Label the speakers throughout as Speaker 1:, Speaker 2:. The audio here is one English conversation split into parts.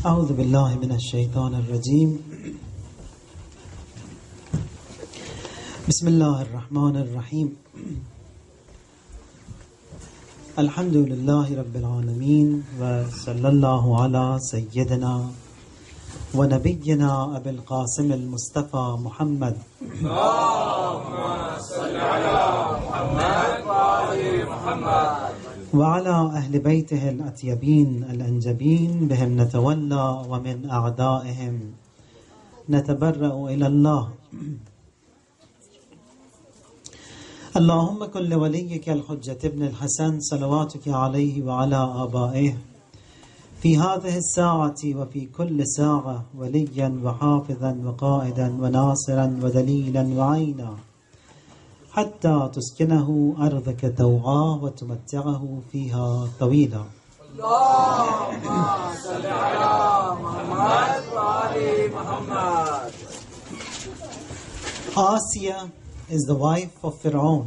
Speaker 1: أعوذ بالله من الشيطان الرجيم. بسم الله الرحمن الرحيم. الحمد لله رب العالمين، وصلى الله على سيدنا ونبينا أبي القاسم المصطفى محمد. اللهم صل على محمد وآل محمد وعلى أهل بيته الأطيبين الأنجبين، بهم نتولى ومن أعدائهم نتبرأ إلى الله. اللهم كن لوليك الحجة ابن الحسن صلواتك عليه وعلى آبائه في هذه الساعة وفي كل ساعة وليا وحافظا وقائدا وناصرا ودليلا وعينا، حتى تسكنه أرضك توعا وتمتعه فيها طويلا.
Speaker 2: اللهم صل على محمد وآل محمد.
Speaker 1: Asiya is the wife of Fir'aun.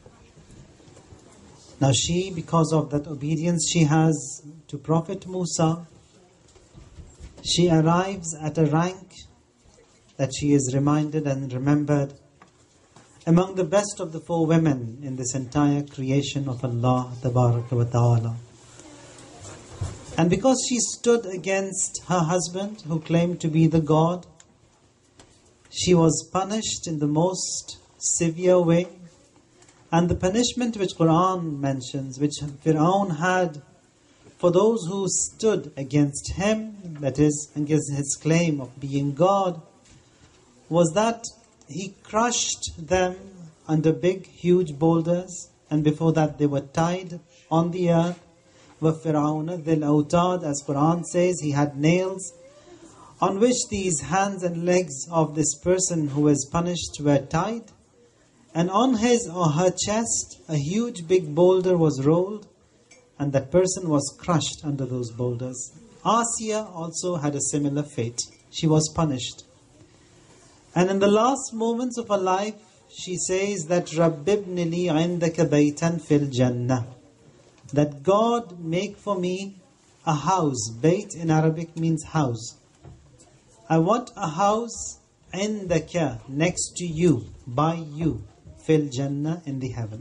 Speaker 1: Now she, because of that obedience she has to Prophet Musa, she arrives at a rank that she is reminded and remembered among the best of the four women in this entire creation of Allah Tabaraka wa Ta'ala. And because she stood against her husband who claimed to be the God, she was punished in the most severe way. And the punishment which Quran mentions, which Fir'aun had for those who stood against him, that is, against his claim of being God, was that he crushed them under big, huge boulders, and before that they were tied on the earth. وَفِرْعَوْنَ ذِي الْأَوْتَادِ, as Quran says, he had nails on which these hands and legs of this person who was punished were tied. And on his or her chest, a huge big boulder was rolled, and that person was crushed under those boulders. Asiya also had a similar fate. She was punished. And in the last moments of her life, she says that رَبِّ ابْنِ لِي عِنْدَكَ بَيْتًا فِي الْجَنَّةِ, that God make for me a house. Bayt in Arabic means house. I want a house عِنْدَكَ, next to you, by you, fil Jannah, in the heaven.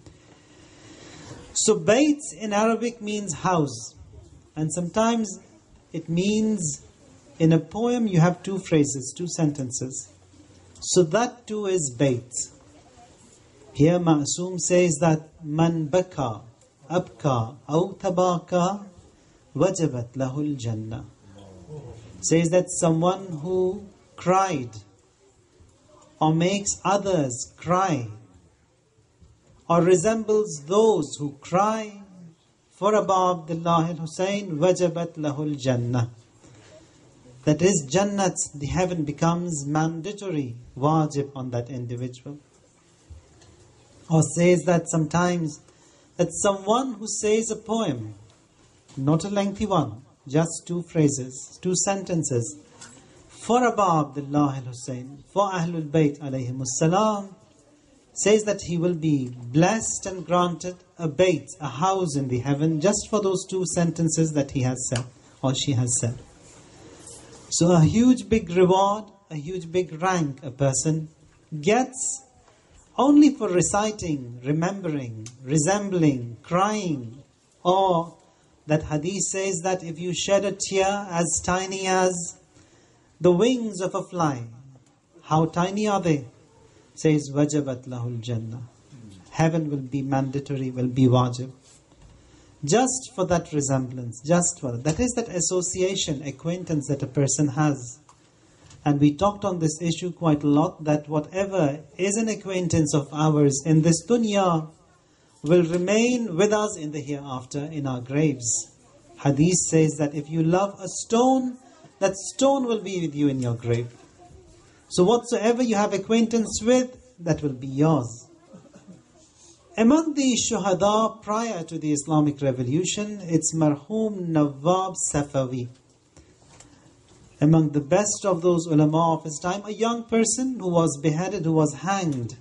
Speaker 1: So Bayt in Arabic means house, and sometimes it means, in a poem you have two phrases, two sentences. So that too is Bayt. Here Ma'soom says that Man baka, abka, aw tabaka, wajabat lahul Jannah. Says that someone who cried or makes others cry or resembles those who cry for Abu Abdullah al-Hussein, wajabat lahul Jannah. That is, Jannat, the heaven, becomes mandatory, wajib on that individual. Or says that sometimes that someone who says a poem, not a lengthy one, just two phrases, two sentences, for Abu Abdullah al-Hussein, for Ahlul Bayt alayhimus salam, says that he will be blessed and granted a bayt, a house in the heaven, just for those two sentences that he has said, or she has said. So a huge big reward, a huge big rank a person gets only for reciting, remembering, resembling, crying. Or that hadith says that if you shed a tear as tiny as the wings of a fly, how tiny are they? Says wajabat lahul Jannah. Heaven will be mandatory, will be wajib. Just for that resemblance, just for that. That is that association, acquaintance that a person has. And we talked on this issue quite a lot, that whatever is an acquaintance of ours in this dunya will remain with us in the hereafter, in our graves. Hadith says that if you love a stone, that stone will be with you in your grave. So whatsoever you have acquaintance with, that will be yours. Among the shuhada prior to the Islamic Revolution, it's Marhum Nawab Safawi. Among the best of those ulama of his time, a young person who was beheaded, who was hanged.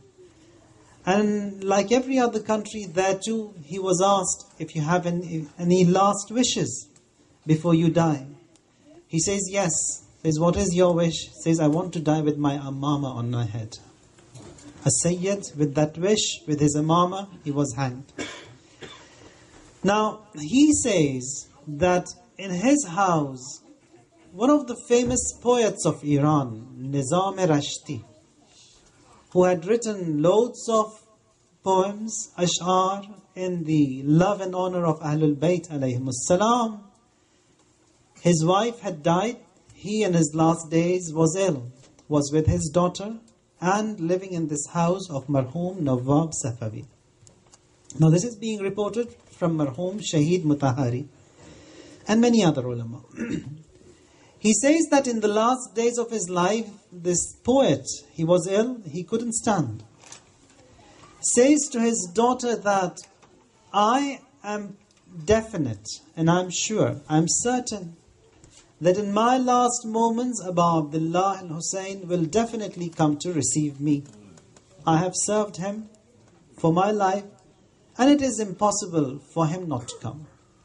Speaker 1: And like every other country, there too, he was asked if you have any last wishes before you die. He says, yes. Says, what is your wish? Says, I want to die with my amama on my head. A Sayyid, with that wish, with his amama, he was hanged. Now, he says that in his house, one of the famous poets of Iran, Nizam Rashti, who had written loads of poems, ash'ar, in the love and honor of Ahlul Bayt alayhimus salam. His wife had died. He in his last days was ill, was with his daughter and living in this house of Marhum Nawab Safavi. Now this is being reported from Marhum Shaheed Mutahari and many other ulama. He says that in the last days of his life, this poet, he was ill, he couldn't stand. Says to his daughter that, I am definite and I'm sure, I'm certain that in my last moments, Abu Abdullah al-Hussein will definitely come to receive me. I have served him for my life and it is impossible for him not to come.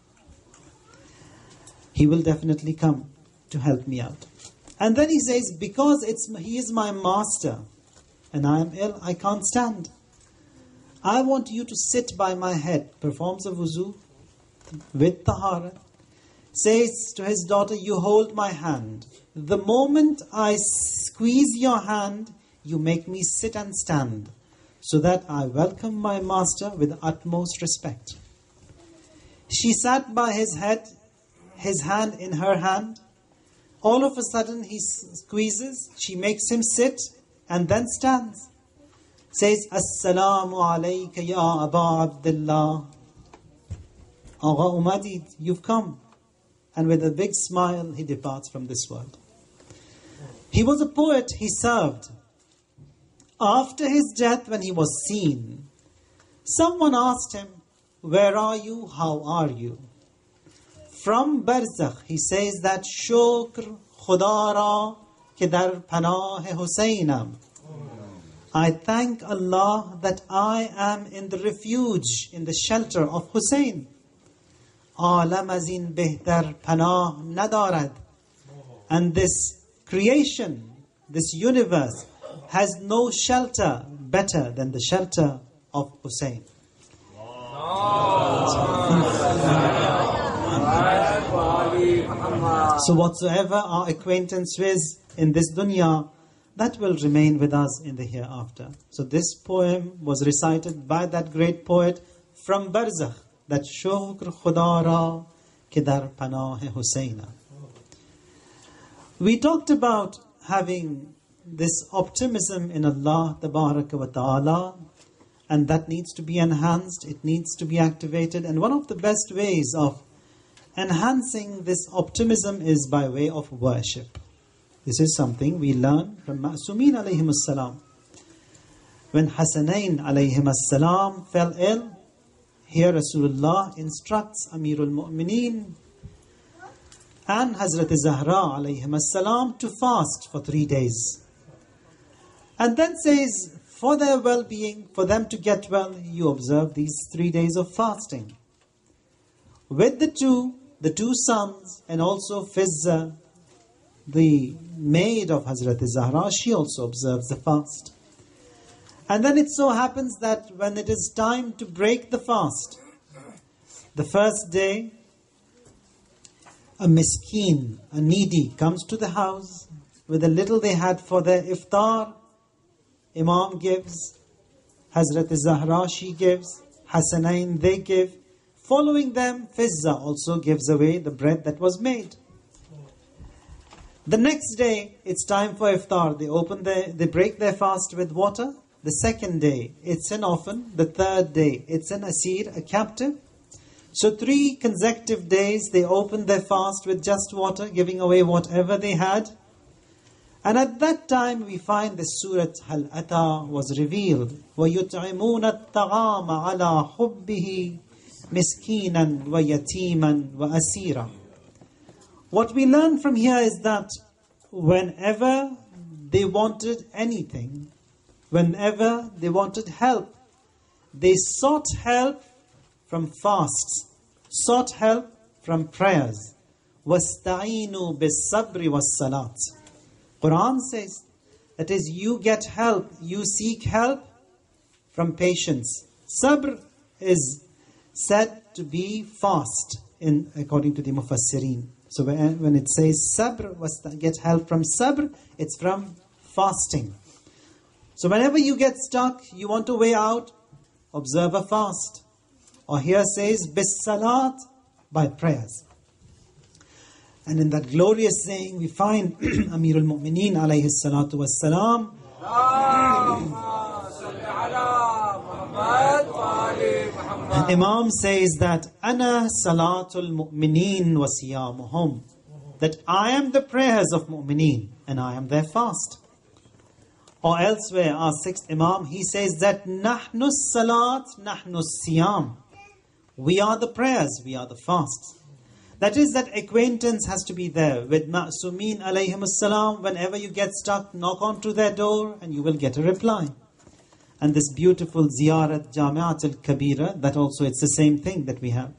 Speaker 1: He will definitely come to help me out. And then he says, because he is my master and I am ill, I can't stand. I want you to sit by my head, performs a wuzu with tahara, says to his daughter, you hold my hand. The moment I squeeze your hand, you make me sit and stand, so that I welcome my master with utmost respect. She sat by his head, his hand in her hand. All of a sudden he squeezes, she makes him sit and then stands. Says, Assalamu alayka ya Abu Abdullah. Agha Umadid, you've come. And with a big smile, he departs from this world. He was a poet, he served. After his death, when he was seen, someone asked him, where are you? How are you? From Barzakh, he says that Shukr Khuda ra ke dar panah Husaynam. I thank Allah that I am in the refuge, in the shelter of Hussein. Alam azin behtar panah nadarad. And this creation, this universe, has no shelter better than the shelter of Hussein. So whatsoever our acquaintance is in this dunya, that will remain with us in the hereafter. So this poem was recited by that great poet from Barzakh, that Shukr Khuda ra ke dar panah Husayna. We talked about having this optimism in Allah Tabaraka wa Ta'ala, and that needs to be enhanced, it needs to be activated. And one of the best ways of enhancing this optimism is by way of worship. This is something we learn from Ma'sumin alayhim as-salam. When Hasanain alayhim as-salam fell ill, here Rasulullah instructs Amirul Mu'mineen and Hazrat Zahra alayhim as-salam to fast for 3 days. And then says, for their well-being, for them to get well, you observe these 3 days of fasting. With the two sons, and also Fizza, the maid of Hazrat Zahra, she also observes the fast. And then it so happens that when it is time to break the fast, the first day, a miskeen, a needy, comes to the house with a little they had for their iftar. Imam gives, Hazrat Zahra, she gives, Hasanain, they give. Following them, Fizza also gives away the bread that was made. The next day, it's time for iftar. They break their fast with water. The second day, it's an orphan. The third day, it's an asir, a captive. So 3 consecutive days, they opened their fast with just water, giving away whatever they had. And at that time, we find the Surah Al-Ata was revealed. وَيُطْعِمُونَ الطَّعَامَ عَلَى حُبِّهِ مِسْكِينًا وَيَتِيمًا وَأَسِيرًا. What we learn from here is that whenever they wanted anything, whenever they wanted help, they sought help from fasts, sought help from prayers. وَاسْتَعِينُوا بِالصَّبْرِ وَالصَّلَاةِ. Quran says, that is, you get help, you seek help from patience. Sabr is said to be fast, according to the Mufassirin. So when it says sabr, get help from sabr, it's from fasting. So whenever you get stuck, you want a way out, observe a fast. Or here says, bis salat, by prayers. And in that glorious saying, we find Amirul Mu'mineen alayhi salatu wassalam, Imam says that, Ana salatul mu'mineen wa siyamuhum, that I am the prayers of mu'mineen and I am their fast. Or elsewhere, our sixth Imam, he says that Nahnu salat, Nahnu siyam. We are the prayers, we are the fasts. That is, that acquaintance has to be there with Ma'sumeen alayhim salam. Whenever you get stuck, knock onto their door and you will get a reply. And this beautiful Ziyarat Jami'at al-Kabira, that also it's the same thing that we have.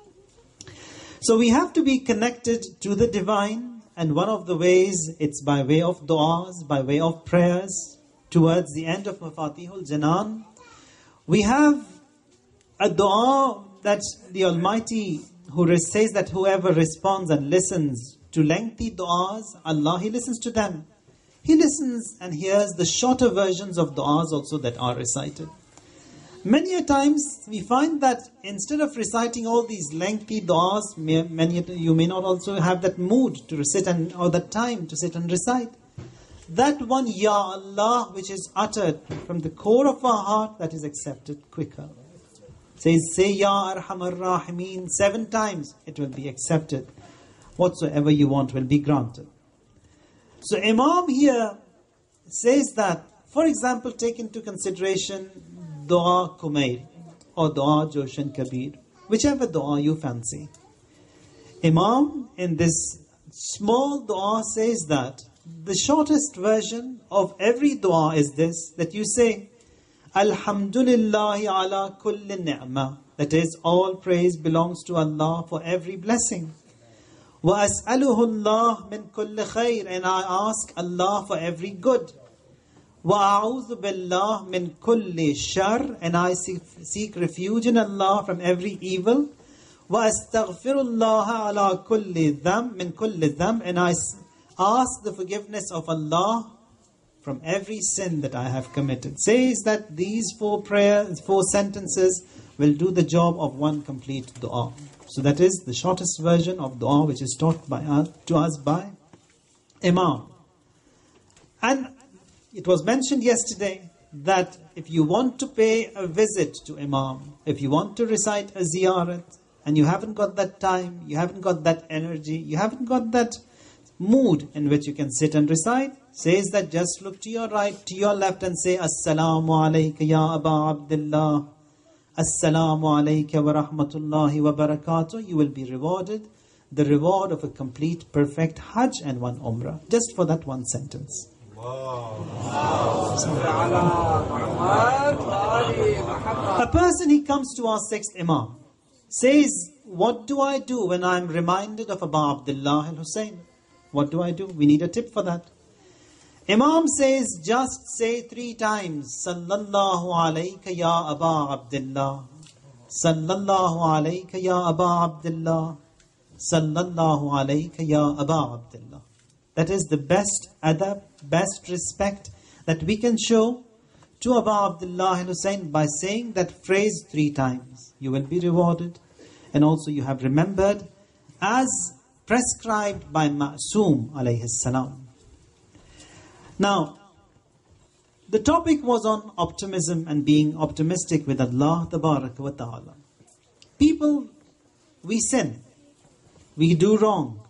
Speaker 1: So we have to be connected to the divine, and one of the ways, it's by way of du'as, by way of prayers. Towards the end of Mafatihul Janan, we have a du'a that the Almighty, who says that whoever responds and listens to lengthy du'as, Allah, He listens to them. He listens and hears the shorter versions of du'as also that are recited. Many a times we find that instead of reciting all these lengthy du'as, you may not also have that mood to sit or that time to sit and recite. That one Ya Allah which is uttered from the core of our heart, that is accepted quicker. Says, say Ya Arhamar Rahimeen 7 times, it will be accepted. Whatsoever you want will be granted. So Imam here says that, for example, take into consideration Dua Kumail or Dua Joshan Kabir, whichever dua you fancy. Imam in this small dua says that the shortest version of every dua is this, that you say, Alhamdulillahi ala kulli ni'mah. That is, all praise belongs to Allah for every blessing. وَأَسْأَلُهُ اللَّهِ مِنْ كُلِّ خَيْرٍ. And I ask Allah for every good. وَأَعُوذُ بِاللَّهِ مِنْ كُلِّ شَرٍ. And I seek refuge in Allah from every evil. وَأَسْتَغْفِرُ اللَّهَ عَلَى كُلِّ ذَنْبٍ مِنْ كُلِّ ذَنْبٍ. And I ask the forgiveness of Allah from every sin that I have committed. Says that these 4 sentences will do the job of one complete dua. So that is the shortest version of dua which is taught to us by Imam. And it was mentioned yesterday that if you want to pay a visit to Imam, if you want to recite a ziyarat, and you haven't got that time, you haven't got that energy, you haven't got that mood in which you can sit and recite, says that just look to your right, to your left and say, Assalamu alayka ya Aba Abdullah. Assalamu alayka wa rahmatullahi wa barakatuh. You will be rewarded the reward of a complete, perfect Hajj and 1 Umrah. Just for that one sentence. A person, he comes to our 6th Imam, says, what do I do when I am reminded of Aba Abdullah al-Hussein? What do I do? We need a tip for that. Imam says, just say 3 times, Sallallahu alayka ya Aba Abdullah. Sallallahu alayka ya Aba Abdullah. Sallallahu alayka ya Aba Abdullah. That is the best adab, best respect that we can show to Aba Abdullah al-Hussein by saying that phrase 3 times. You will be rewarded. And also you have remembered as prescribed by Ma'soom alayhi salam. Now, the topic was on optimism and being optimistic with Allah Tabaraka wa Ta'ala. People, we sin. We do wrong.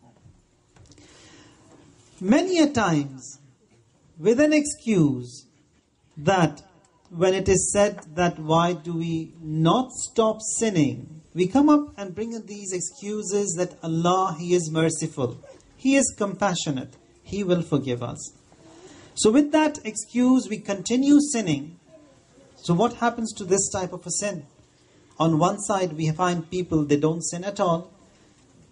Speaker 1: Many a times, with an excuse that when it is said that why do we not stop sinning, we come up and bring in these excuses that Allah, He is merciful. He is compassionate. He will forgive us. So with that excuse, we continue sinning. So what happens to this type of a sin? On one side, we find people, they don't sin at all.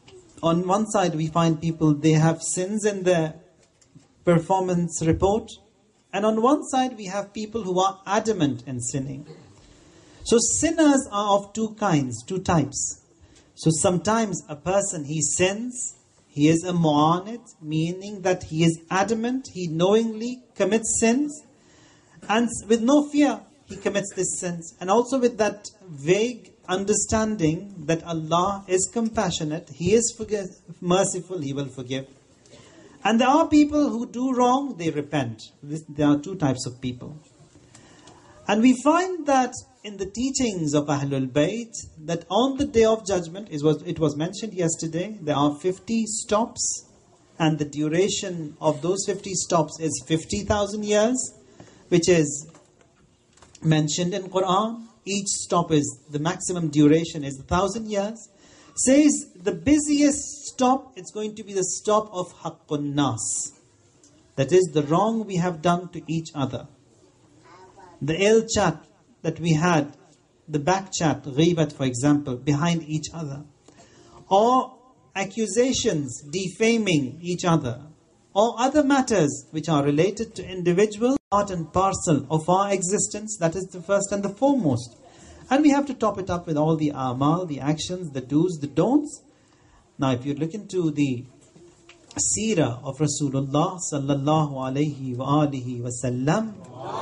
Speaker 1: On one side, we find people, they have sins in their performance report. And on one side, we have people who are adamant in sinning. So sinners are of two kinds, two types. So sometimes a person, he sins, he is a mu'anid, meaning that he is adamant, he knowingly commits sins, and with no fear, he commits these sins. And also with that vague understanding that Allah is compassionate, He is merciful, He will forgive. And there are people who do wrong, they repent. There are two types of people. And we find that in the teachings of Ahlul Bayt, that on the Day of Judgment, it was mentioned yesterday, there are 50 stops, and the duration of those 50 stops is 50,000 years, which is mentioned in Quran. Each stop is, the maximum duration is 1,000 years. Says the busiest stop, it's going to be the stop of Haqqun Nas. That is the wrong we have done to each other. The ill chat that we had, the back chat, ghibat for example, behind each other. Or accusations, defaming each other. Or other matters which are related to individual, part and parcel of our existence. That is the first and the foremost. And we have to top it up with all the amal, the actions, the do's, the don'ts. Now if you look into the seerah of Rasulullah sallallahu alayhi wa alihi wa sallam,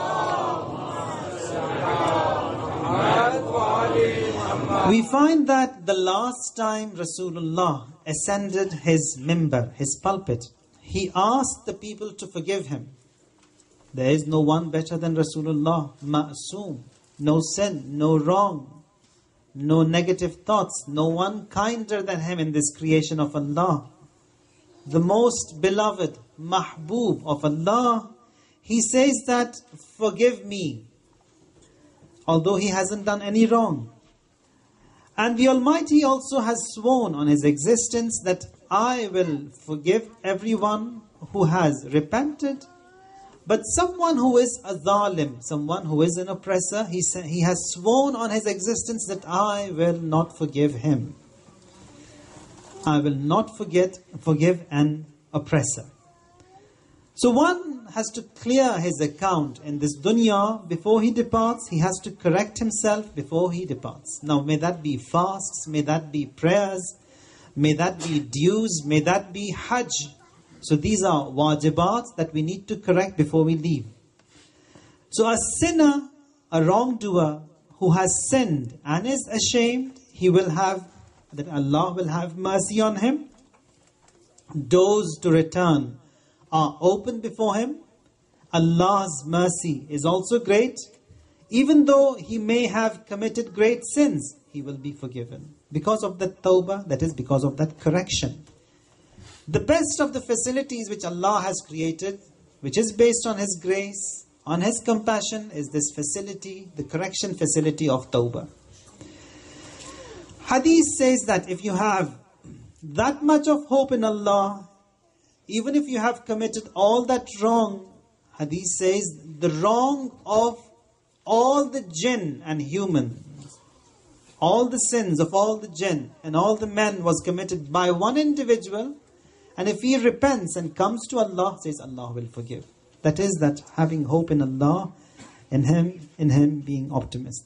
Speaker 1: we find that the last time Rasulullah ascended his mimbar, his pulpit, he asked the people to forgive him. There is no one better than Rasulullah, ma'soom, no sin, no wrong, no negative thoughts, no one kinder than him in this creation of Allah. The most beloved, mahbub of Allah, he says that, forgive me, although he hasn't done any wrong. And the Almighty also has sworn on His existence that I will forgive everyone who has repented. But someone who is a zalim, someone who is an oppressor, he has sworn on His existence that I will not forgive him. I will not forgive an oppressor. So one has to clear his account in this dunya before he departs. He has to correct himself before he departs. Now may that be fasts, may that be prayers, may that be dues, may that be hajj. So these are wajibat that we need to correct before we leave. So a sinner, a wrongdoer who has sinned and is ashamed, that Allah will have mercy on him. Doors to return are open before him. Allah's mercy is also great. Even though he may have committed great sins, he will be forgiven. Because of that tawbah, that is because of that correction. The best of the facilities which Allah has created, which is based on His grace, on His compassion, is this facility, the correction facility of tawbah. Hadith says that if you have that much of hope in Allah, even if you have committed all that wrong, Hadith says the wrong of all the jinn and humans, all the sins of all the jinn and all the men was committed by one individual. And if he repents and comes to Allah, says Allah will forgive. That is that having hope in Allah, in Him being optimist.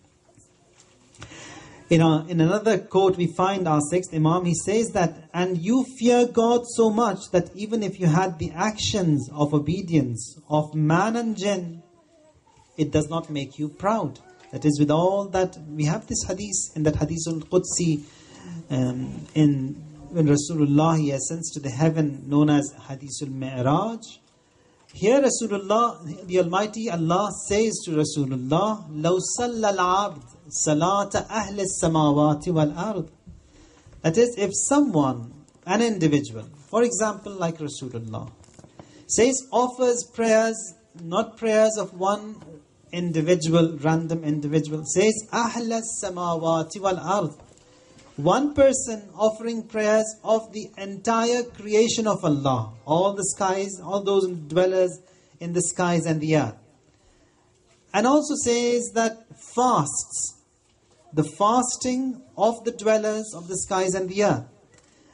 Speaker 1: In another quote we find our sixth Imam, he says that, and you fear God so much that even if you had the actions of obedience of man and jinn, it does not make you proud. That is with all that, we have this hadith, in that hadith al-Qudsi, when Rasulullah, he ascends to the heaven known as Hadithul Mi'raj. Here Rasulullah, the Almighty Allah says to Rasulullah, لَوْ صَلَّ الْعَبْدِ صَلَاةَ أَهْلِ السَّمَاوَاتِ وَالْأَرْضِ. That is, if someone, an individual, for example like Rasulullah, says, offers prayers, not prayers of one individual, random individual, says, أَهْلَ السَّمَاوَاتِ وَالْأَرْضِ. One person offering prayers of the entire creation of Allah, all the skies, all those dwellers in the skies and the earth. And also says that fasts, the fasting of the dwellers of the skies and the earth.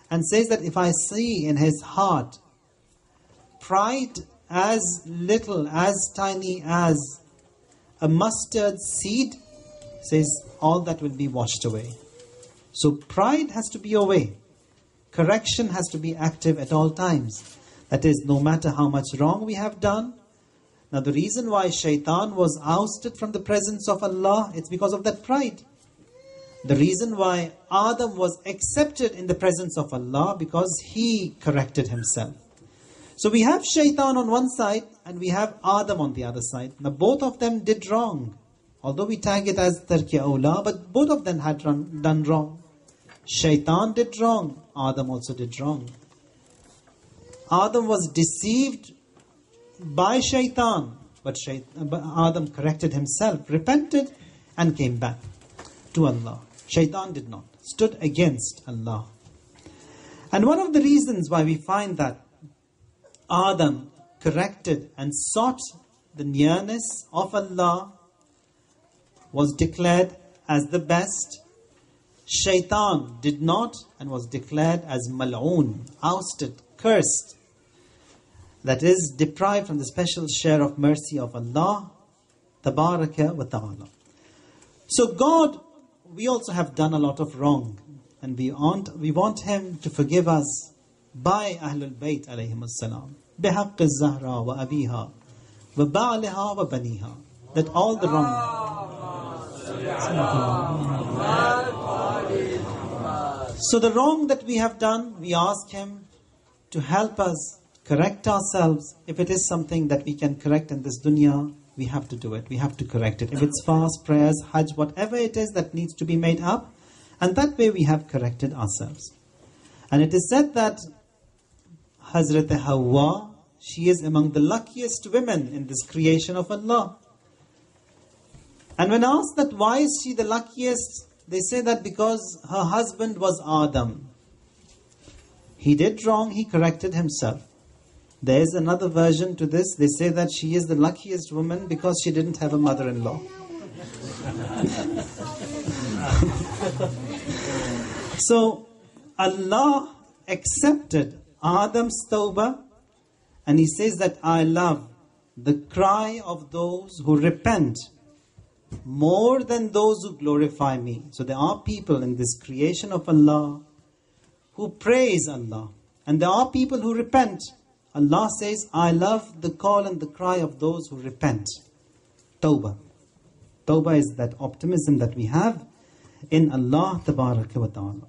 Speaker 1: and says that if I see in his heart pride as little, as tiny as a mustard seed, says all that will be washed away. So pride has to be away. Correction has to be active at all times. That is, no matter how much wrong we have done. Now the reason why Shaitan was ousted from the presence of Allah, it's because of that pride. The reason why Adam was accepted in the presence of Allah, because he corrected himself. So we have Shaitan on one side and we have Adam on the other side. Now both of them did wrong. Although we tag it as Tarki Awla, but both of them had done wrong. Shaitan did wrong. Adam also did wrong. Adam was deceived by Shaitan, but Adam corrected himself, repented and came back to Allah. Shaitan did not, stood against Allah. And one of the reasons why we find that Adam corrected and sought the nearness of Allah, was declared as the best. Shaitan did not and was declared as mal'oon, ousted, cursed. That is, deprived from the special share of mercy of Allah, Tabaraka wa Ta'ala. So God, we also have done a lot of wrong, and we want Him to forgive us by Ahlul Bayt alayhim as-salam, bihaqq az-Zahra wa abiha wa ba'liha wa baniha, that all the wrong. So the wrong that we have done, we ask Him to help us correct ourselves. If it is something that we can correct in this dunya, we have to do it. We have to correct it. If it's fast, prayers, hajj, whatever it is that needs to be made up, and that way we have corrected ourselves. And it is said that Hazrat Hawa, she is among the luckiest women in this creation of Allah. And when asked that why is she the luckiest, they say that because her husband was Adam. He did wrong, he corrected himself. There is another version to this. They say that she is the luckiest woman because she didn't have a mother-in-law. So Allah accepted Adam's tawbah, and He says that I love the cry of those who repent more than those who glorify me. So there are people in this creation of Allah who praise Allah, and there are people who repent. Allah says, I love the call and the cry of those who repent. Tawbah. Tawbah is that optimism that we have in Allah Tabaraka wa Ta'ala.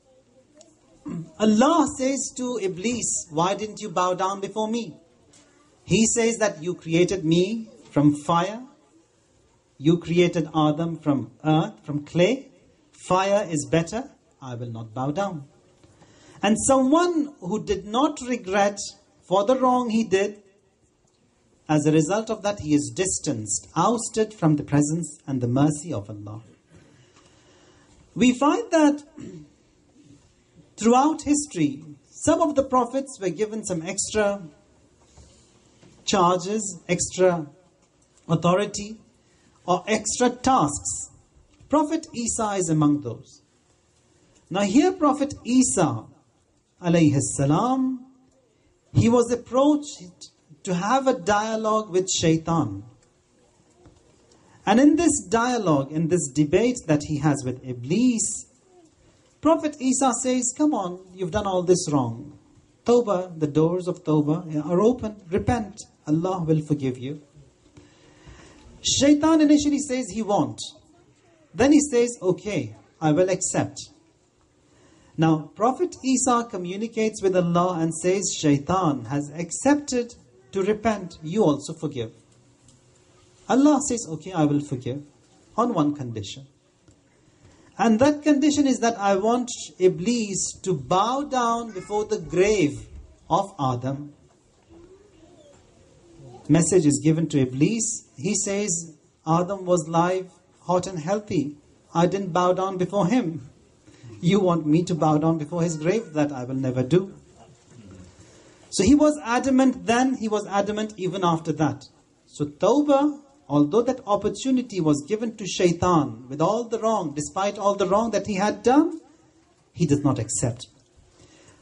Speaker 1: Allah says to Iblis, why didn't you bow down before me? He says that you created me from fire. You created Adam from earth, from clay. Fire is better. I will not bow down. And someone who did not regret for the wrong he did, as a result of that he is distanced, ousted from the presence and the mercy of Allah. We find that throughout history, some of the prophets were given some extra charges, extra authority, or extra tasks. Prophet Isa is among those. Now here Prophet Isa alayhi salam, he was approached to have a dialogue with Shaitan. And in this dialogue, in this debate that he has with Iblis, Prophet Isa says, come on, you've done all this wrong. Tawbah, the doors of Tawbah are open. Repent. Allah will forgive you. Shaitan initially says he won't. Then he says, okay, I will accept. Now, Prophet Isa communicates with Allah and says, Shaitan has accepted to repent. You also forgive. Allah says, okay, I will forgive on one condition. And that condition is that I want Iblis to bow down before the grave of Adam. Message is given to Iblis. He says, Adam was live, hot and healthy. I didn't bow down before him. You want me to bow down before his grave? That I will never do. So he was adamant then, he was adamant even after that. So Tawbah, although that opportunity was given to Shaitan with all the wrong, despite all the wrong that he had done, he does not accept.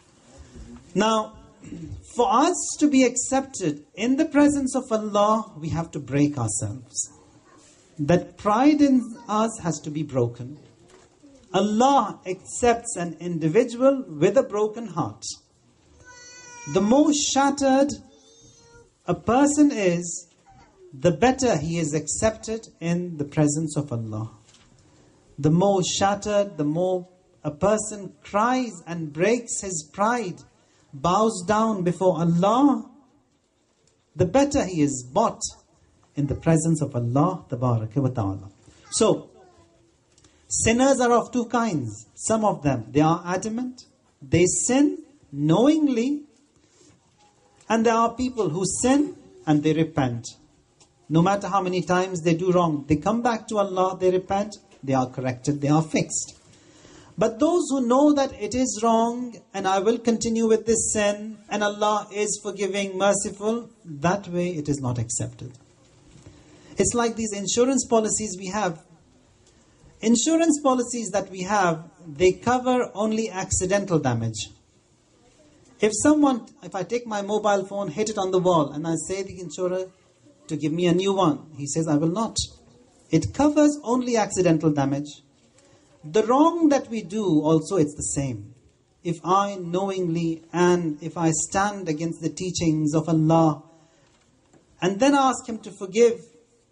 Speaker 1: Now, for us to be accepted in the presence of Allah, we have to break ourselves. That pride in us has to be broken. Allah accepts an individual with a broken heart. The more shattered a person is, the better he is accepted in the presence of Allah. The more shattered, the more a person cries and breaks his pride, bows down before Allah, the better he is bought in the presence of Allah Tabaraka wa Ta'ala. So, sinners are of two kinds. Some of them, they are adamant, they sin knowingly, and there are people who sin and they repent. No matter how many times they do wrong, they come back to Allah, they repent, they are corrected, they are fixed. But those who know that it is wrong and I will continue with this sin and Allah is forgiving, merciful, that way it is not accepted. It's like these insurance policies we have. Insurance policies that we have, they cover only accidental damage. If I take my mobile phone, hit it on the wall and I say the insurer to give me a new one, he says I will not. It covers only accidental damage. The wrong that we do also, it's the same. If I knowingly and if I stand against the teachings of Allah and then ask Him to forgive,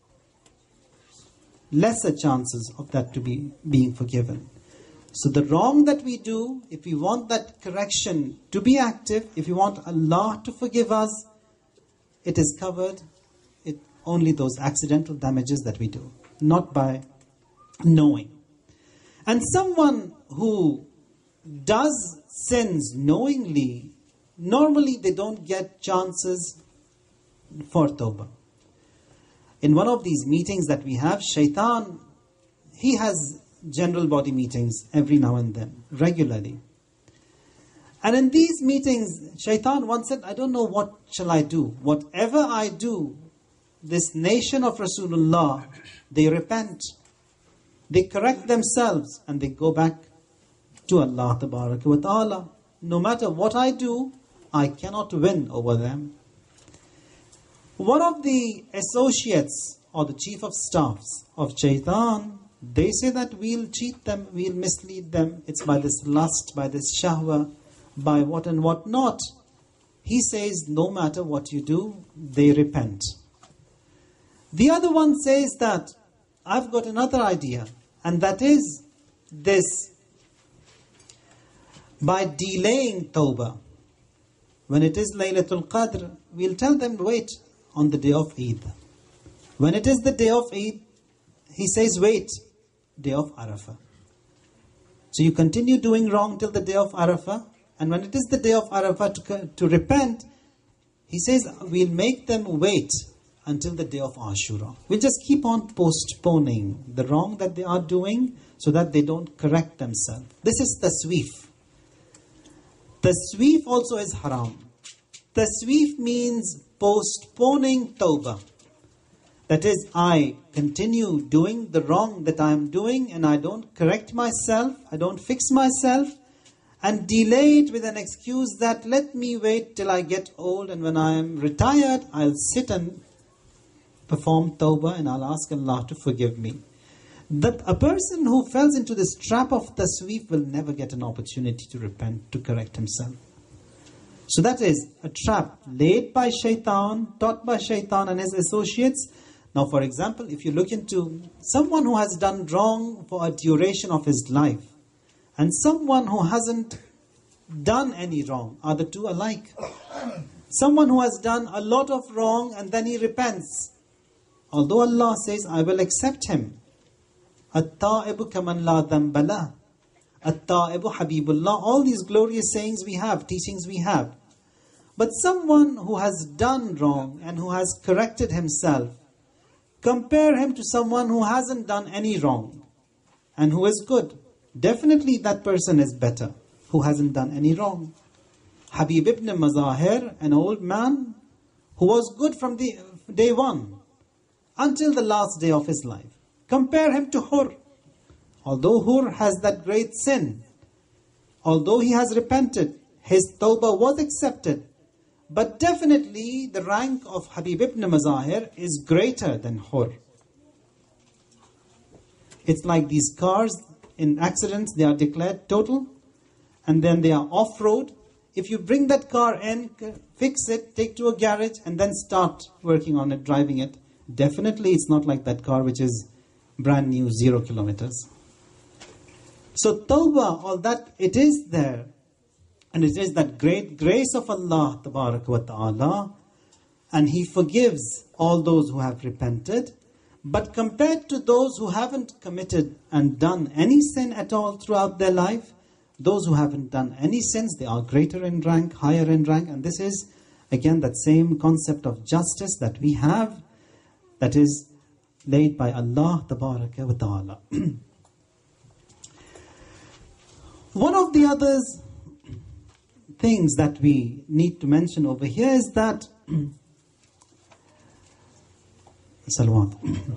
Speaker 1: lesser chances of that to be being forgiven. So the wrong that we do, if we want that correction to be active, if we want Allah to forgive us, it is covered. Only those accidental damages that we do, not by knowing. And someone who does sins knowingly, normally they don't get chances for tawbah. In one of these meetings that we have, Shaitan, he has general body meetings every now and then, regularly. And in these meetings, Shaitan once said, I don't know what shall I do. Whatever I do, this nation of Rasulullah, they repent. They correct themselves and they go back to Allah Tabaraka wa Ta'ala. No matter what I do, I cannot win over them. One of the associates or the chief of staffs of Shaitan, they say that we'll cheat them, we'll mislead them. It's by this lust, by this shahwa, by what and what not. He says, no matter what you do, they repent. The other one says that, I've got another idea, and that is this. By delaying tawbah, when it is Laylatul Qadr, we'll tell them, wait on the day of Eid. When it is the day of Eid, he says, wait, day of Arafah. So you continue doing wrong till the day of Arafah, and when it is the day of Arafah to repent, he says, we'll make them wait until the day of Ashura. We'll just keep on postponing the wrong that they are doing so that they don't correct themselves. This is tasweef. Tasweef also is haram. Tasweef means postponing tawbah. That is, I continue doing the wrong that I am doing and I don't correct myself, I don't fix myself, and delay it with an excuse that let me wait till I get old and when I am retired, I'll sit and perform tawbah and I'll ask Allah to forgive me. A person who falls into this trap of tasweef will never get an opportunity to repent, to correct himself. So that is a trap laid by Shaitan, taught by Shaitan and his associates. Now, for example, if you look into someone who has done wrong for a duration of his life and someone who hasn't done any wrong, are the two alike? Someone who has done a lot of wrong and then he repents, although Allah says, I will accept him. At-ta'ibu kaman la dhanba lah. At-ta'ibu habibullah. All these glorious sayings we have, teachings we have. But someone who has done wrong and who has corrected himself, compare him to someone who hasn't done any wrong and who is good. Definitely that person is better, who hasn't done any wrong. Habib ibn Mazahir, an old man who was good from the day one until the last day of his life. Compare him to Hur. Although Hur has that great sin, although he has repented, his tawbah was accepted. But definitely the rank of Habib ibn Mazahir is greater than Hur. It's like these cars in accidents, they are declared total and then they are off-road. If you bring that car in, fix it, take to a garage and then start working on it, driving it, definitely it's not like that car which is brand new, 0 kilometers. So tawbah, all that, it is there. And it is that great grace of Allah Tabarak wa Ta'ala. And He forgives all those who have repented. But compared to those who haven't committed and done any sin at all throughout their life, those who haven't done any sins, they are greater in rank, higher in rank. And this is, again, that same concept of justice that we have, that is laid by Allah Tabarak wa Ta'ala. One of the others things that we need to mention over here is that Salawat.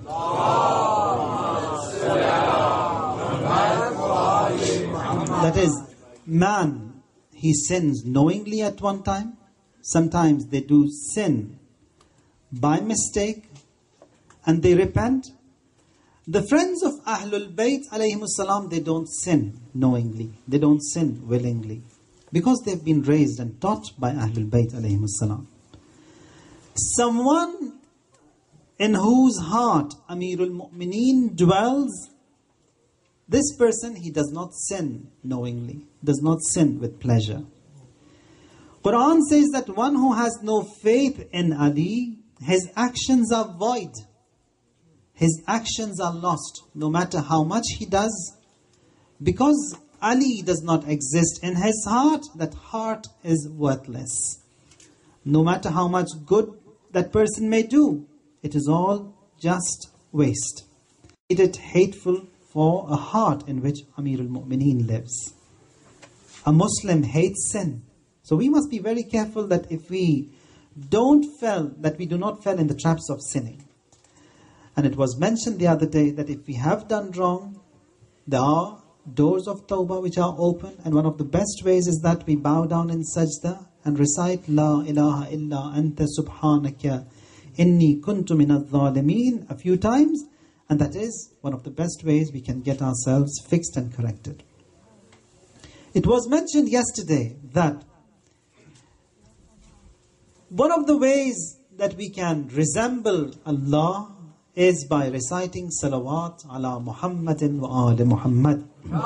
Speaker 1: That is, man, he sins knowingly at one time. Sometimes they do sin by mistake and they repent. The friends of Ahlul Bayt alayhimus salam, they don't sin knowingly. They don't sin willingly. Because they've been raised and taught by Ahlul Bayt alayhimus salam. Someone in whose heart Amirul Mu'mineen dwells, this person, he does not sin knowingly, does not sin with pleasure. Quran says that one who has no faith in Ali, his actions are void. His actions are lost, no matter how much he does. Because Ali does not exist in his heart, that heart is worthless. No matter how much good that person may do, it is all just waste. It is hateful for a heart in which Amirul Mu'mineen lives. A Muslim hates sin. So we must be very careful that if we do not fall in the traps of sinning. And it was mentioned the other day that if we have done wrong, there are doors of tawbah which are open, and one of the best ways is that we bow down in sajda and recite La ilaha illa anta subhanaka inni kuntu minadh dhalimin a few times, and that is one of the best ways we can get ourselves fixed and corrected. It was mentioned yesterday that one of the ways that we can resemble Allah is by reciting salawat ala Muhammadin wa ali Muhammad.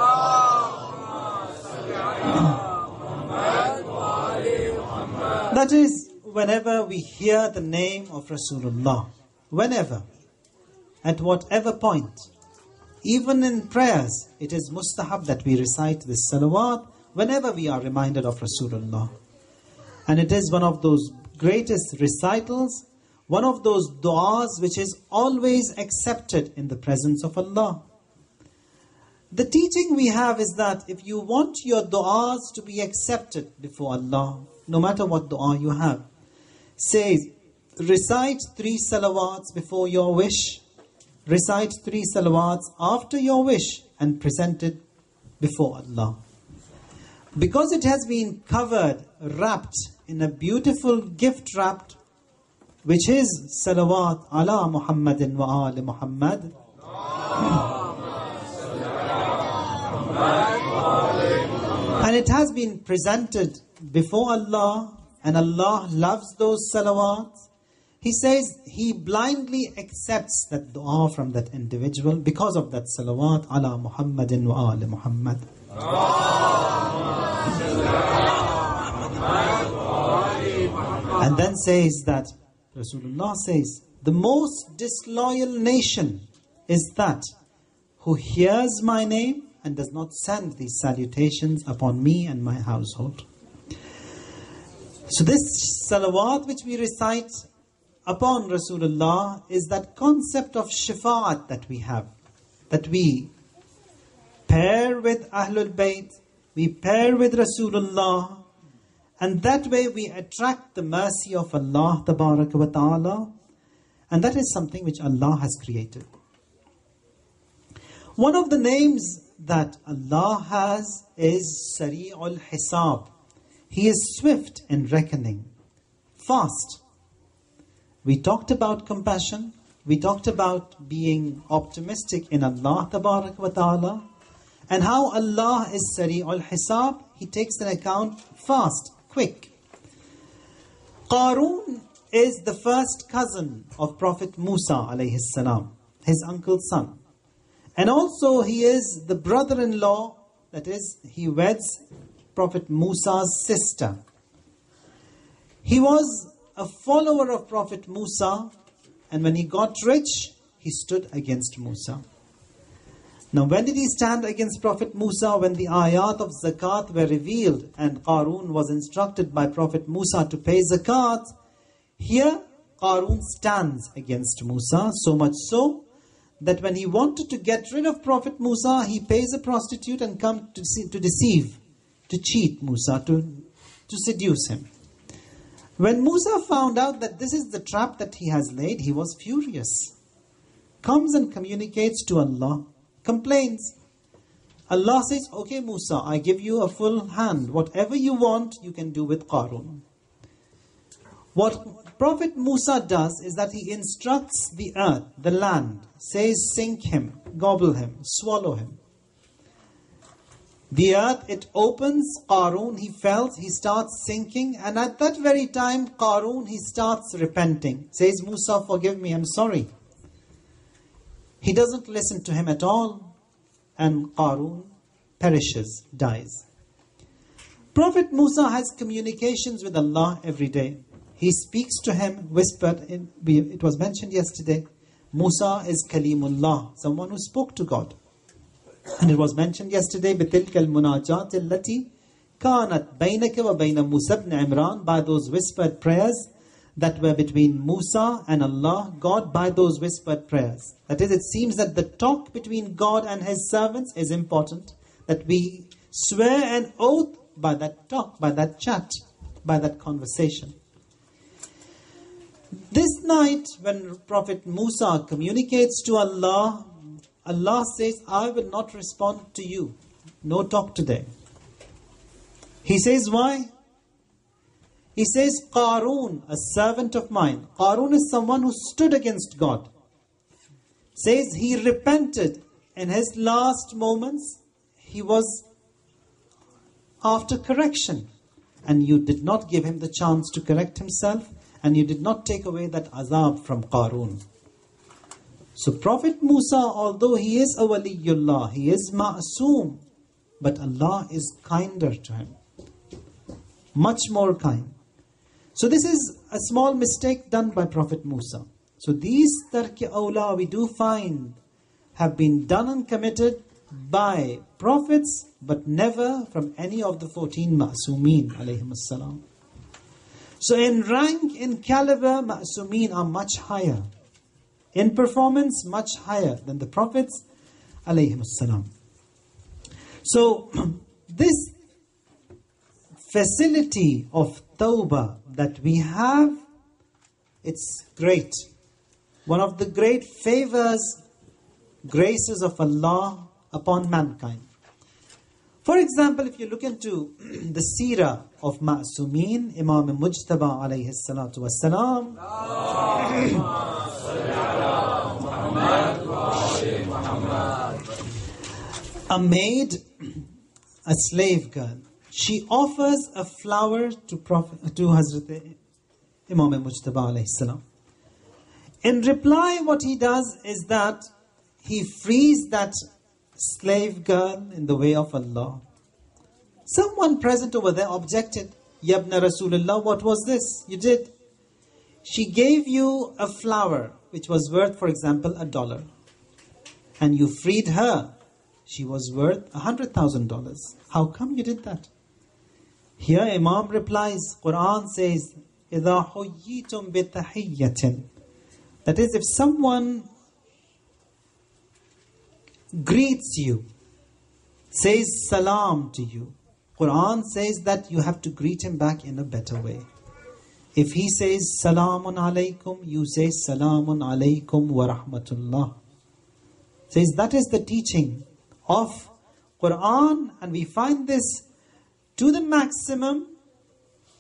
Speaker 1: That is, whenever we hear the name of Rasulullah, whenever, at whatever point, even in prayers, it is mustahab that we recite this salawat whenever we are reminded of Rasulullah. And it is one of those greatest recitals, one of those du'as which is always accepted in the presence of Allah. The teaching we have is that if you want your du'as to be accepted before Allah, no matter what du'a you have, says, recite 3 salawats before your wish, recite 3 salawats after your wish, and present it before Allah. Because it has been covered, wrapped in a beautiful gift wrapped, which is salawat ala Muhammadin wa ali Muhammad. And it has been presented before Allah, and Allah loves those salawats. He says He blindly accepts that dua from that individual because of that salawat ala Muhammadin wa ali Muhammad. And then says that Rasulullah says, the most disloyal nation is that who hears my name and does not send these salutations upon me and my household. So this salawat which we recite upon Rasulullah is that concept of shafa'at that we have. That we pair with Ahlul Bayt, we pair with Rasulullah, and that way we attract the mercy of Allah Tabaraka wa Ta'ala. And that is something which Allah has created. One of the names that Allah has is Sari'ul Hisab. He is swift in reckoning, fast. We talked about compassion. We talked about being optimistic in Allah Tabarak wa Ta'ala. And how Allah is Sari'ul Hisab. He takes an account fast, quick. Qarun is the first cousin of Prophet Musa alayhi salam, his uncle's son. And also he is the brother-in-law, that is, he weds Prophet Musa's sister. He was a follower of Prophet Musa, and when he got rich, he stood against Musa. Now, when did he stand against Prophet Musa? When the ayat of zakat were revealed and Qarun was instructed by Prophet Musa to pay zakat, here Qarun stands against Musa, so much so that when he wanted to get rid of Prophet Musa, he pays a prostitute and comes to deceive, to cheat Musa, to seduce him. When Musa found out that this is the trap that he has laid, he was furious. Comes and communicates to Allah, complains. Allah says, okay Musa, I give you a full hand. Whatever you want, you can do with Qarun. What Prophet Musa does is that he instructs the earth, the land, says sink him, gobble him, swallow him. The earth, it opens, Qarun, he felt, he starts sinking, and at that very time, Qarun, he starts repenting. Says, Musa, forgive me, I'm sorry. He doesn't listen to him at all, and Qarun perishes, dies. Prophet Musa has communications with Allah every day. He speaks to him, whispered, it was mentioned yesterday, Musa is Kalimullah, someone who spoke to God. And it was mentioned yesterday, بِتِلْكَ الْمُنَاجَاتِ الَّتِي كَانَتْ بَيْنَكَ وَبَيْنَ مُوسَى بْنِ عِمْرَانَ, by those whispered prayers that were between Musa and Allah, God, by those whispered prayers. That is, it seems that the talk between God and His servants is important, that we swear an oath by that talk, by that chat, by that conversation. This night, when Prophet Musa communicates to Allah, Allah says, I will not respond to you. No talk today. He says, why? He says, Qarun, a servant of mine. Qarun is someone who stood against God. Says he repented in his last moments. He was after correction. And you did not give him the chance to correct himself. And you did not take away that azab from Qarun. So Prophet Musa, although he is a waliyullah, he is ma'soom, but Allah is kinder to him. Much more kind. So this is a small mistake done by Prophet Musa. So these tarki awla we do find have been done and committed by prophets, but never from any of the 14 ma'soomeen alayhim as-salam. So in rank, in caliber, ma'soomeen are much higher. In performance, much higher than the prophets alayhim as-salam. So this facility of tawbah that we have, it's great. One of the great favors, graces of Allah upon mankind. For example, if you look into the seerah of Ma'soomeen, Imam Mujtaba alayhi salatu wassalam, a maid, a slave girl, she offers a flower to Hazrat Imam Mujtaba alayhi salam. In reply, what he does is that he frees that slave girl in the way of Allah. Someone present over there objected. Yabna Rasulullah, what was this? You did. She gave you a flower which was worth, for example, $1. And you freed her. She was worth $100,000. How come you did that? Here Imam replies, Quran says, إِذَا حُيِّيتُمْ بِتَحِيَّةٍ. That is, if someone greets you, says salam to you, Quran says that you have to greet him back in a better way. If he says salamun alaykum, you say salamun alaykum wa rahmatullah. Says that is the teaching of Quran, and we find this to the maximum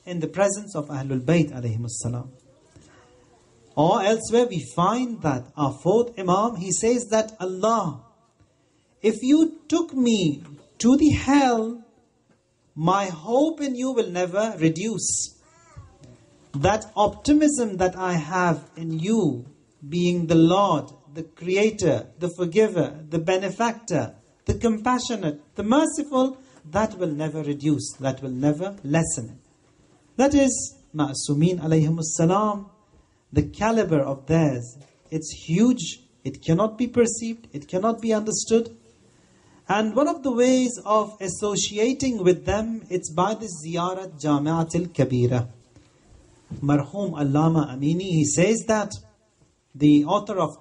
Speaker 1: in the presence of Ahlul Bayt alayhimus salam. Or elsewhere we find that our fourth Imam, he says that Allah, if you took me to the hell, my hope in you will never reduce. That optimism that I have in you, being the Lord, the Creator, the Forgiver, the Benefactor, the Compassionate, the Merciful, that will never reduce, that will never lessen. That is Ma'asumin alayhimus salam, the caliber of theirs. It's huge, it cannot be perceived, it cannot be understood. And one of the ways of associating with them, it's by the Ziyarat Jami'atil Kabira. Marhum Allama Amini, he says that the author of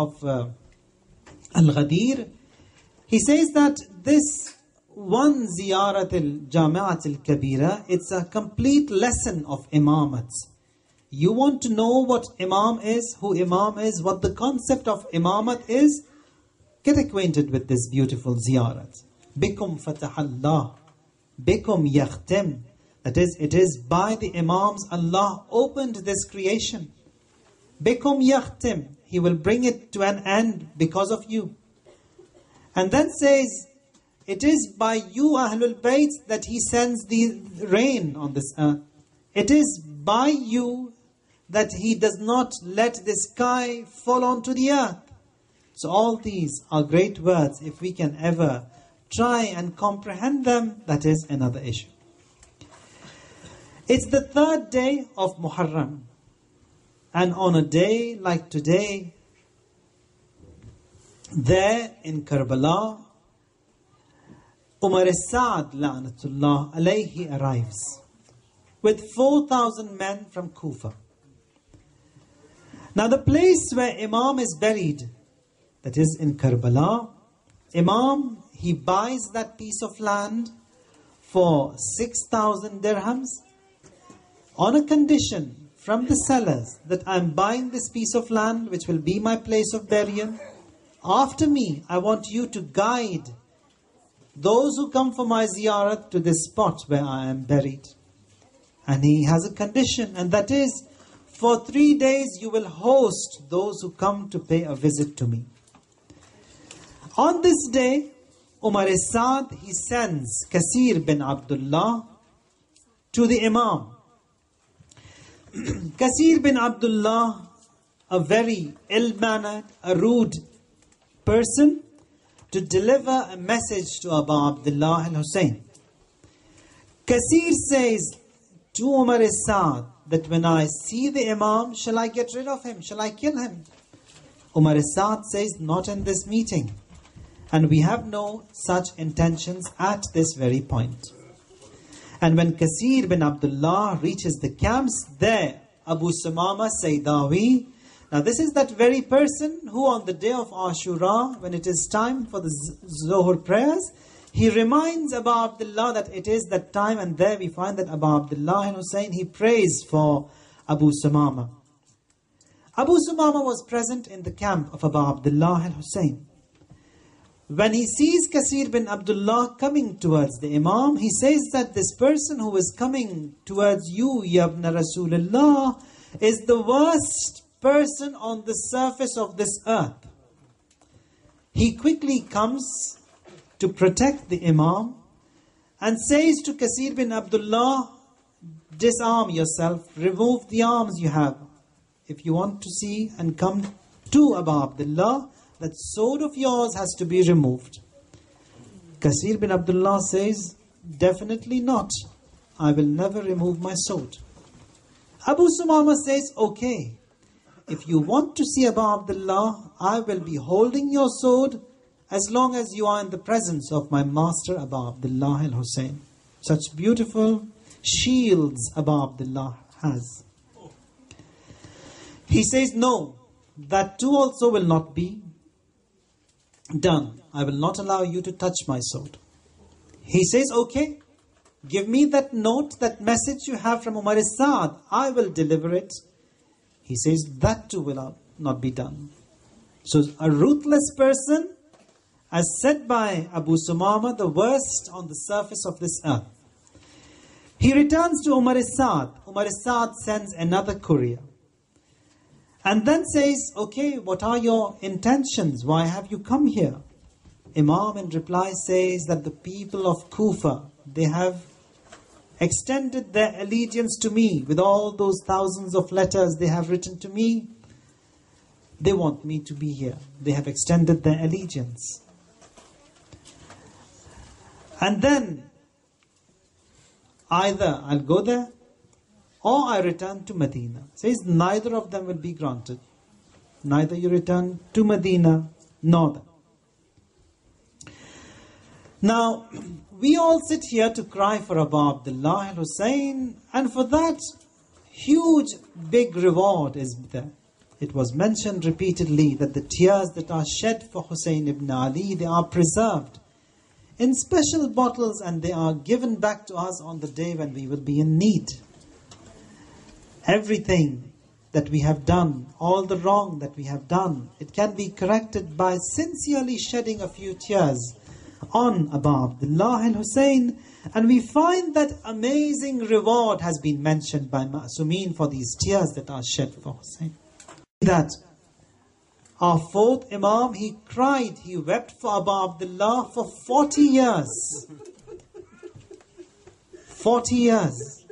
Speaker 1: Al-Ghadir, he says that this one Ziyaratil Jami'atil Kabira, it's a complete lesson of Imamat. You want to know what Imam is, who Imam is, what the concept of Imamat is, get acquainted with this beautiful ziyarat. Bikum fatahallah, bikum yakhtim. That is, it is by the Imams Allah opened this creation. Bikum yakhtim, He will bring it to an end because of you. And then says, it is by you Ahlul Bayt that He sends the rain on this earth. It is by you that He does not let the sky fall onto the earth. So all these are great words. If we can ever try and comprehend them, that is another issue. It's the third day of Muharram. And on a day like today, there in Karbala, Umar as-Sa'd la'natullah alayhi arrives with 4,000 men from Kufa. Now the place where Imam is buried, that is in Karbala, Imam, he buys that piece of land for 6,000 dirhams on a condition from the sellers that I'm buying this piece of land which will be my place of burial. After me, I want you to guide those who come for my ziyarat to this spot where I am buried. And he has a condition, and that is, for 3 days you will host those who come to pay a visit to me. On this day, Umar as-Sa'd, he sends Kasir bin Abdullah to the Imam. Kasir bin Abdullah, a very ill-mannered, a rude person, to deliver a message to Abu Abdullah al-Hussein. Kasir says to Umar as-Sa'd that when I see the Imam, shall I get rid of him? Shall I kill him? Umar as-Sa'd says, not in this meeting. And we have no such intentions at this very point. And when Kasir bin Abdullah reaches the camps, there Abu Sumama Saydawi, now this is that very person who on the day of Ashura, when it is time for the Zuhur prayers, he reminds Abu Abdullah that it is that time, and there we find that Abu Abdullah al-Hussein, he prays for Abu Sumama. Abu Sumama was present in the camp of Abu Abdullah al-Hussein. When he sees Kasir bin Abdullah coming towards the Imam, he says that this person who is coming towards you, Yabna Rasulullah, is the worst person on the surface of this earth. He quickly comes to protect the Imam and says to Kasir bin Abdullah, disarm yourself, remove the arms you have. If you want to see and come to Abu Abdullah, that sword of yours has to be removed. Kasir bin Abdullah says, definitely not. I will never remove my sword. Abu Sumama says, okay, if you want to see Abu Abdullah, I will be holding your sword as long as you are in the presence of my master Abu Abdullah al-Hussein. Such beautiful shields Abu Abdullah has. He says, no, that too also will not be done. I will not allow you to touch my sword. He says, okay, give me that note, that message you have from Umar as-Sa'd. I will deliver it. He says, that too will not be done. So a ruthless person, as said by Abu Sumama, the worst on the surface of this earth. He returns to Umar Saad. Umar Saad sends another courier. And then says, okay, what are your intentions? Why have you come here? Imam in reply says that the people of Kufa, they have extended their allegiance to me with all those thousands of letters they have written to me. They want me to be here. They have extended their allegiance. And then either I'll go there or I return to Medina. Says neither of them will be granted. Neither you return to Medina nor them. Now, we all sit here to cry for Abu Abdullah al-Hussein, and for that, huge, big reward is there. It was mentioned repeatedly that the tears that are shed for Hussein ibn Ali, they are preserved in special bottles and they are given back to us on the day when we will be in need. Everything that we have done, all the wrong that we have done, it can be corrected by sincerely shedding a few tears on Abu Abdullah al-Hussein, and we find that amazing reward has been mentioned by Ma'sumin for these tears that are shed for Hussein. That our fourth Imam, he cried, he wept for Abu Abdullah for 40 years. 40 years.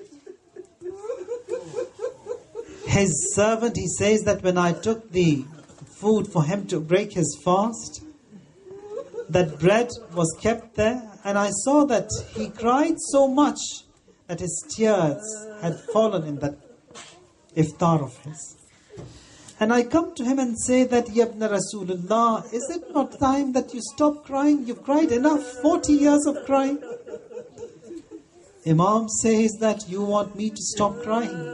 Speaker 1: His servant, he says that when I took the food for him to break his fast, that bread was kept there, and I saw that he cried so much that his tears had fallen in that iftar of his. And I come to him and say that, Yabna Rasulullah, is it not time that you stop crying? You've cried enough, 40 years of crying. Imam says that you want me to stop crying.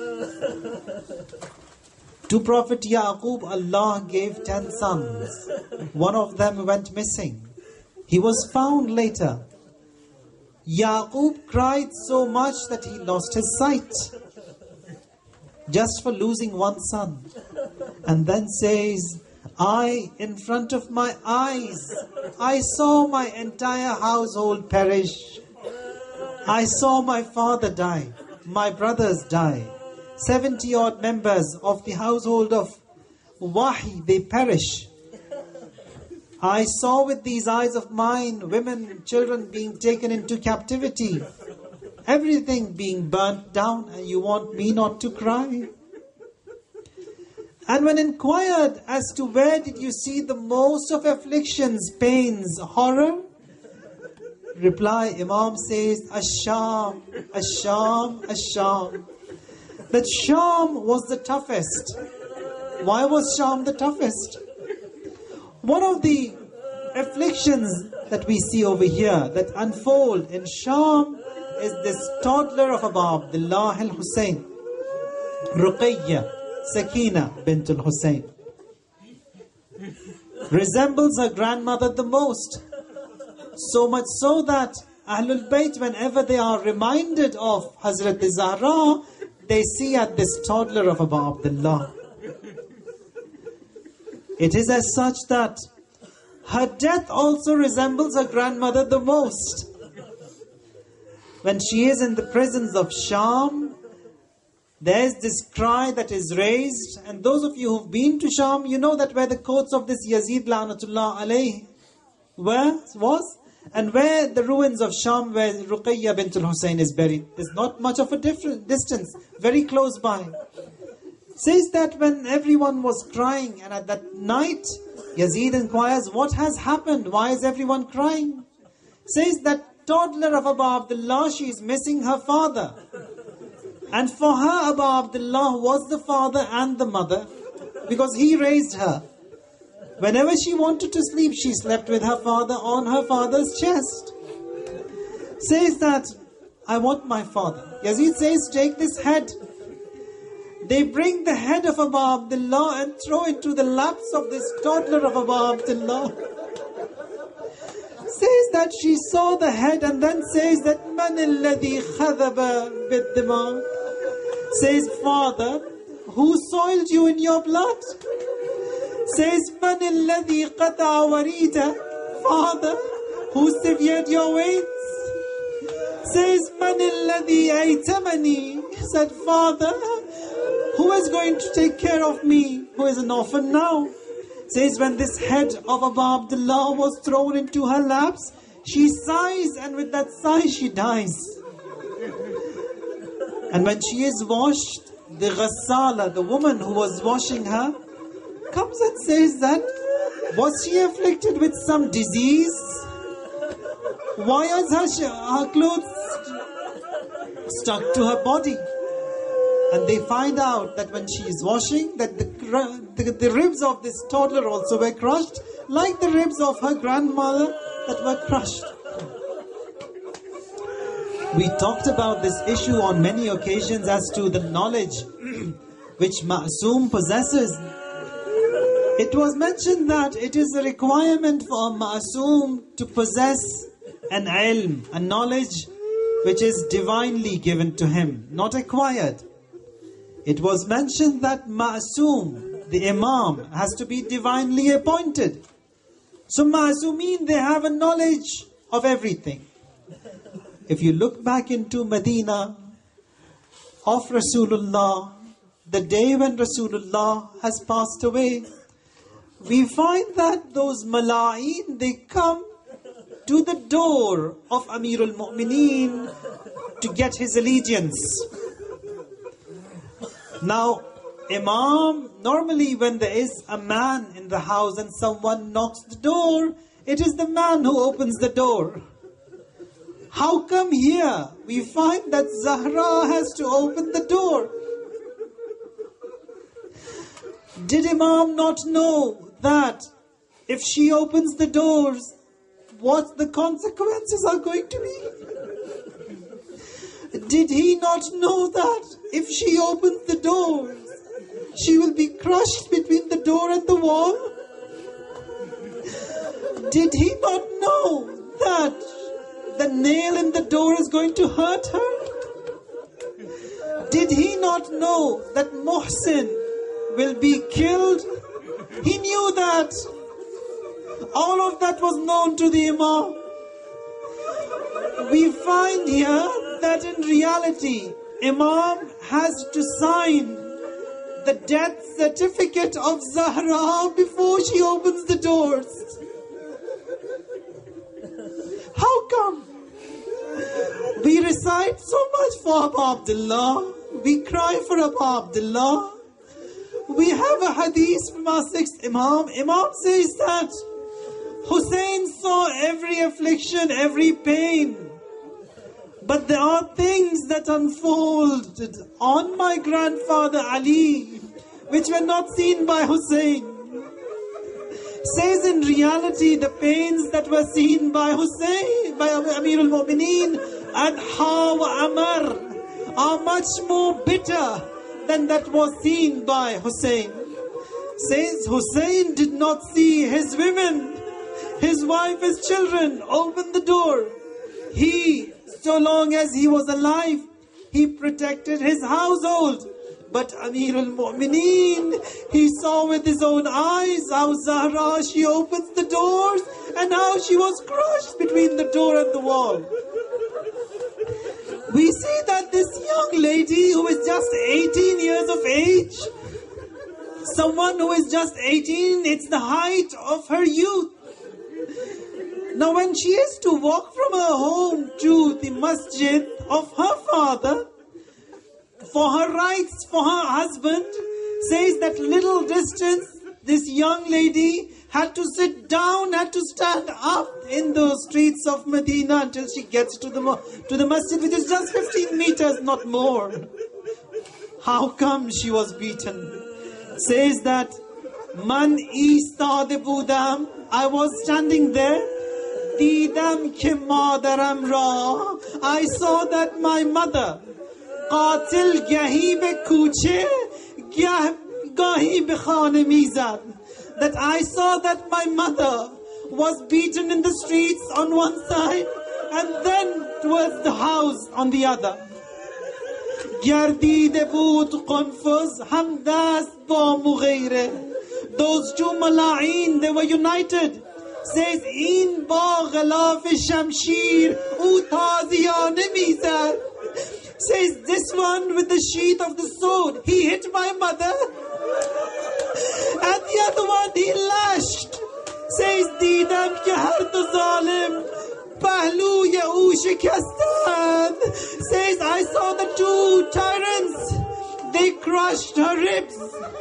Speaker 1: To Prophet Yaqub, Allah gave 10 sons. One of them went missing. He was found later. Yaqub cried so much that he lost his sight, just for losing one son. And then says, in front of my eyes, I saw my entire household perish. I saw my father die, my brothers die. 70 odd members of the household of Wahi, they perish. I saw with these eyes of mine women, children being taken into captivity, everything being burnt down, and you want me not to cry? And when inquired as to where did you see the most of afflictions, pains, horror, reply, Imam says, Ash-Sham, Ash-Sham, Ash-Sham. That Sham was the toughest. Why was Sham the toughest? One of the afflictions that we see over here that unfold in Sham is this toddler of Abu Abdullah al-Hussein, Ruqayya Sakina bint al-Hussein. Resembles her grandmother the most. So much so that Ahlul Bayt, whenever they are reminded of Hazrat Zahra, they see at this toddler of Abu Abdullah. It is as such that her death also resembles her grandmother the most. When she is in the prisons of Sham, there is this cry that is raised, and those of you who've been to Sham, you know that where the courts of this Yazid La'natullah alayhi was, and where the ruins of Sham, where Ruqayya bint al-Hussein is buried. There's not much of a different distance, very close by. Says that when everyone was crying, and at that night, Yazid inquires, what has happened? Why is everyone crying? Says that toddler of Abu Abdullah, she is missing her father. And for her, Abu Abdullah was the father and the mother, because he raised her. Whenever she wanted to sleep, she slept with her father on her father's chest. Says that, I want my father. Yazid says, take this head. They bring the head of Abu Abdullah and throw into the laps of this toddler of Abu Abdullah. Says that she saw the head and then says that, Man alladhi khadaba bid-dima. Says, Father, who soiled you in your blood? Says, Man alladhi qata'a warida. Father, who severed your weights? Says, Man alladhi aytamani. He said, Father, who is going to take care of me, who is an orphan now? Says, when this head of Abu Abdullah was thrown into her laps, she sighs, and with that sigh she dies. And when she is washed, the ghassala, the woman who was washing her, comes and says that, was she afflicted with some disease? Why is her clothes stuck to her body? And they find out that when she is washing, that the ribs of this toddler also were crushed, like the ribs of her grandmother that were crushed. We talked about this issue on many occasions as to the knowledge which Ma'soom possesses. It was mentioned that it is a requirement for a Ma'soom to possess an ilm, a knowledge which is divinely given to him, not acquired. It was mentioned that Ma'soom, the Imam, has to be divinely appointed. So Ma'soomeen, they have a knowledge of everything. If you look back into Medina of Rasulullah, the day when Rasulullah has passed away, we find that those Mala'een, they come to the door of Amirul Mu'mineen to get his allegiance. Now, Imam, normally when there is a man in the house and someone knocks the door, it is the man who opens the door. How come here we find that Zahra has to open the door? Did Imam not know that if she opens the doors, what the consequences are going to be? Did he not know that if she opens the doors, she will be crushed between the door and the wall? Did he not know that the nail in the door is going to hurt her? Did he not know that Muhsin will be killed? He knew that. All of that was known to the Imam. We find here that in reality, Imam has to sign the death certificate of Zahra before she opens the doors. How come? We recite so much for Abu Abdullah. We cry for Abu Abdullah. We have a hadith from our sixth Imam. Imam says that Hussein saw every affliction, every pain. But there are things that unfolded on my grandfather Ali, which were not seen by Hussein. Says in reality, the pains that were seen by Hussein, by Amirul Mu'mineen, Adha wa Amar, are much more bitter than that was seen by Hussein. Says Hussein did not see his women, his wife, his children open the door. He, so long as he was alive, he protected his household. But Amirul Mu'mineen, he saw with his own eyes how Zahra, she opens the doors and how she was crushed between the door and the wall. We see that this young lady who is just 18 years of age, someone who is just 18, it's the height of her youth. Now when she is to walk from her home to the masjid of her father, for her rights, for her husband, says that little distance, this young lady had to sit down, had to stand up in the streets of Medina until she gets to the masjid, which is just 15 meters, not more. How come she was beaten? Says that, Man istade budam, I was standing there, Didam ke madaram ra, I saw that my mother, Qatil gahi be kuche, gahi be khane mizad. That I saw that my mother was beaten in the streets on one side and then towards the house on the other. Gardide boot qanfuz hamdas ba mughaire. Those two mala'een, they were united. says, این با غلاف شمشیر او تازیانه میزد. Says, this one with the sheath of the sword, he hit my mother. And the other one, he lashed. Says, دیدم که هر دو ظالم پهلوی او شکستند. Says, I saw the two tyrants, they crushed her ribs.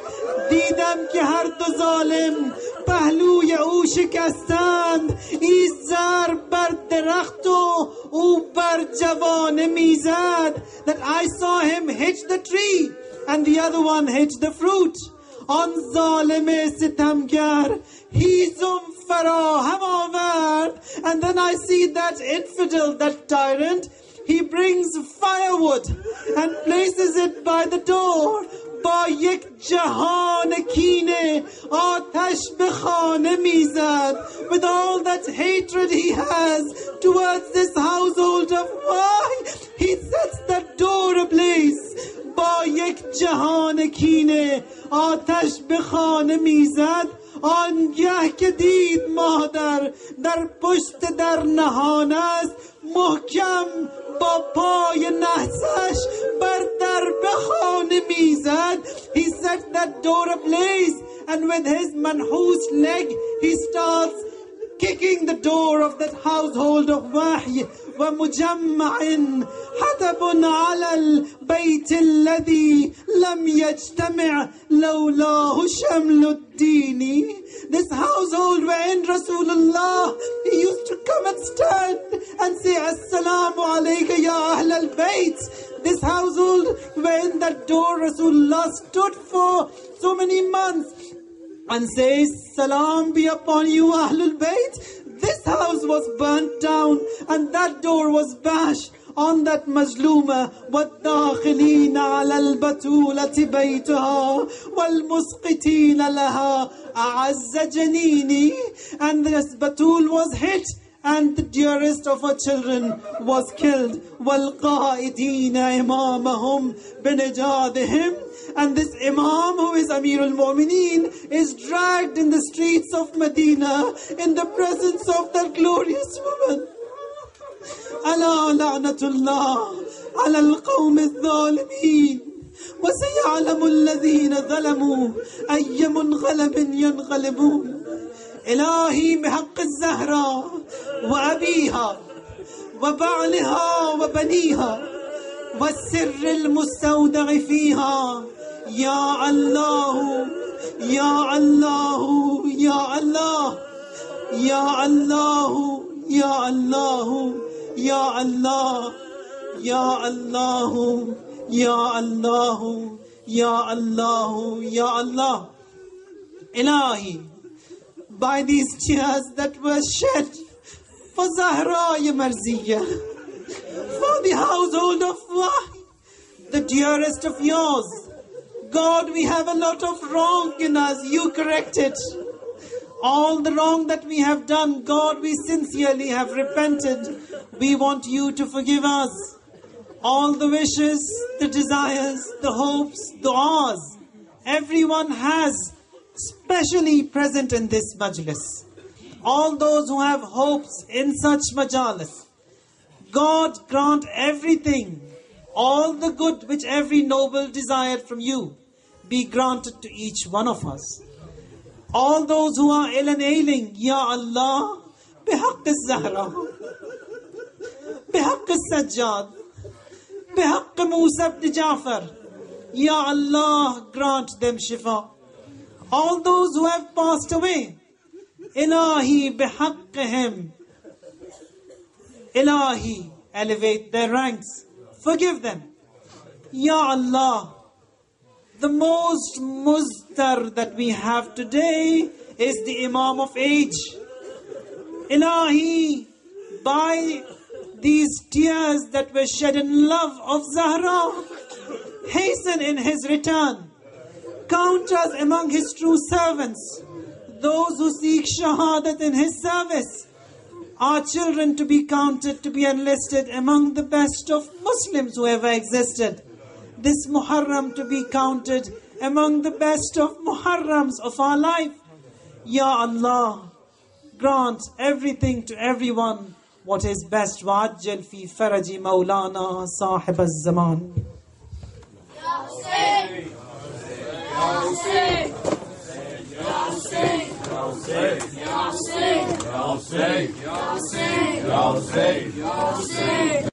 Speaker 1: دیدم که هر دو ظالم پهلوی او شکستند. این زر بر درخت و او بر جوانه میزد. That I saw him hit the tree and the other one hit the fruit. آن ظالم ستمگر هیزم فراهم آورد. And then I see that infidel, that tyrant, he brings firewood and places it by the door. با یک جهان کینه آتش به خانه میزد. With all that hatred he has towards this household of why, he sets that door ablaze. با یک جهان کینه آتش به خانه میزد. آنگه که دید مادر در پشت در نهان است، محکم با پای نحسش بر در به خانه میزد. He sets that door ablaze and with his manhus leg he starts kicking the door of that household of wahy. ومجمع حتب على البيت الذي لم يجتمع لولاه شمل الدين. This household wherein Rasulullah, he used to come and stand and say, Assalamu alayka ya Ahl al-Bayt. This household wherein that door Rasulullah stood for so many months and says, Salam be upon you Ahlul Bayt. This house was burnt down and that door was bashed on that mazluma. وَالدَّاخِلِينَ عَلَى الْبَتُولَةِ بَيْتُهَا وَالْمُسْقِتِينَ لَهَا أَعَزَّ جَنِينِ. And this Batul was hit and the dearest of her children was killed. وَالْقَائِدِينَ إِمَامَهُمْ بِنِجَادِهِمْ. And this Imam, who is Amir al-Mu'mineen, is dragged in the streets of Medina in the presence of that glorious woman. ألا لعنة الله على القوم الظالمين وسيعلم الذين ظلموا أي منقلب ينقلبون. إلهي بحق الزهراء وأبيها وبعلها وبنيها والسر المستودع فيها، يا الله يا الله يا الله يا الله يا الله يا الله يا الله يا الله يا الله يا Allah. Ilahi, by these tears that were shed for Zahra Marziya, for the household of Wahy, the dearest of yours, God, we have a lot of wrong in us, you correct it. All the wrong that we have done, God, we sincerely have repented. We want you to forgive us. All the wishes, the desires, the hopes, the du'as, everyone has, specially present in this majlis. All those who have hopes in such majalis, God grant everything, all the good which every noble desired from you, be granted to each one of us. All those who are ill and ailing, Ya Allah, bihaqq al-Zahra, bihaqq al-Sajjad, bihaqq Musa ibn Ja'far, Ya Allah, grant them shifa. All those who have passed away, Ilahi bihaqqihim, Ilahi, elevate their ranks, forgive them. Ya Allah, the most muzdar that we have today is the Imam of age. Ilahi, by these tears that were shed in love of Zahra, hasten in his return. Count us among his true servants, those who seek shahadat in his service. Our children to be counted, to be enlisted among the best of Muslims who ever existed. This Muharram to be counted among the best of Muharrams of our life. Ya Allah, grant everything to everyone what is best. وَعَجَّلْ فِي فَرَجِ مَوْلَانَا صَاحِبَ الزَّمَانِ.
Speaker 2: Ya Hussein! Ya Hussein! Ya Hussein! Ya Hussein! Ya Hussein! Ya Hussein! Ya Hussein! Ya Hussein! Ya Hussein!